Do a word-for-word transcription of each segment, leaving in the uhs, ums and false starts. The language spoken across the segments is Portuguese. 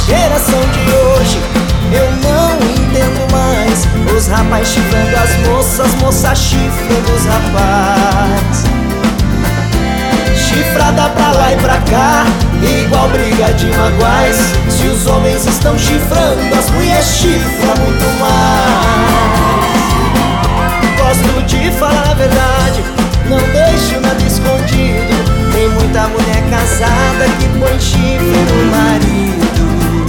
geração de hoje eu não entendo mais. Os rapazes chifrando as moças, moças chifrando os rapazes. Chifrada pra lá e pra cá, igual briga de magoais. Se os homens estão chifrando, as mulheres chifram muito mais. Gosto de falar a verdade, não deixo nada escondido. Tem muita mulher casada que põe chifre no marido.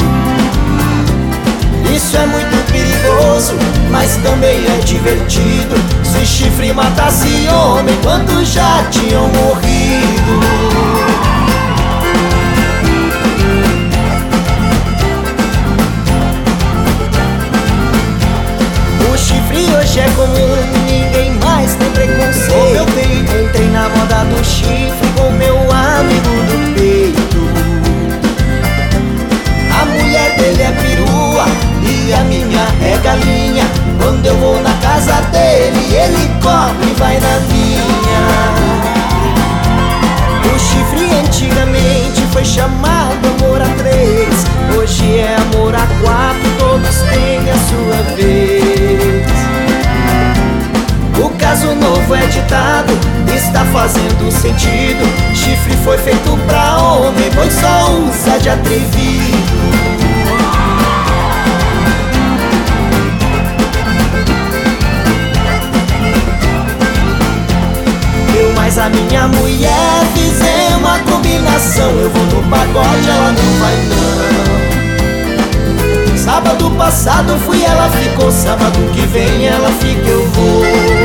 Isso é muito perigoso, mas também é divertido. Se chifre matasse homem, quantos já tinham morrido? O chifre hoje é comum, ninguém mais tem preconceito. Como eu tenho, entrei na moda do chifre com meu amigo do peito. A mulher dele é perua e a minha é galinha. Quando eu vou na casa dele, ele corre e vai na minha. O chifre antigamente foi chamado amor a três. Hoje é amor a quatro, todos têm a sua vez. O caso novo é ditado, está fazendo sentido. Chifre foi feito pra homem, pois só usa de atrevido. Mas a minha mulher fizemos uma combinação. Eu vou no pagode, ela não vai não. Sábado passado fui, ela ficou. Sábado que vem ela fica, eu vou.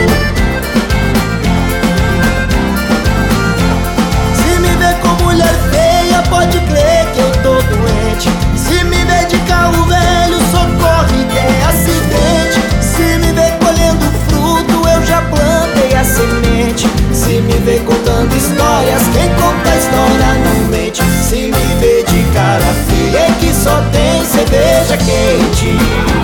Se me ver com mulher feia, pode crer que eu tô doente. Se me ver de carro velho, socorre, tem acidente. Se me ver colhendo fruto, eu já plantei a semente. Se me vê contando histórias, quem conta a história não mente. Se me vê de cara feia, é que só tem cerveja quente.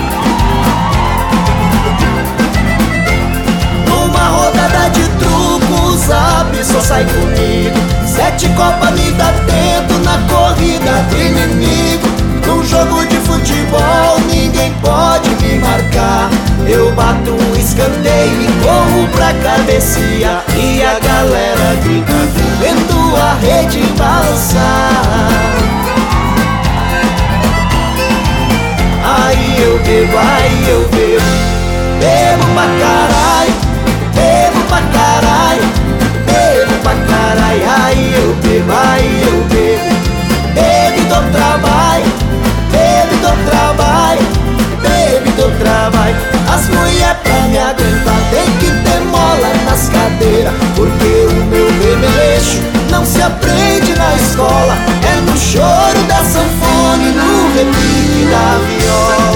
Numa rodada de trucos, abre, só sai comigo. Sete copas me dá tempo na corrida do inimigo. Num jogo de futebol, ninguém pode me marcar. Eu bato um escanteio e corro pra cabecear. E a galera grita, vendo a rede balançar. Aí eu bebo, aí eu bebo. Bebo pra caralho, bebo pra caralho, bebo pra caralho. Aí eu bebo, aí eu bebo. Bebo e dou trabalho, bebo e dou trabalho, bebo e dou trabalho. As mulheres pra me aguentar tem que ter mola nas cadeiras, porque o meu remeleixo não se aprende na escola. É no choro da sanfona e no repique da viola.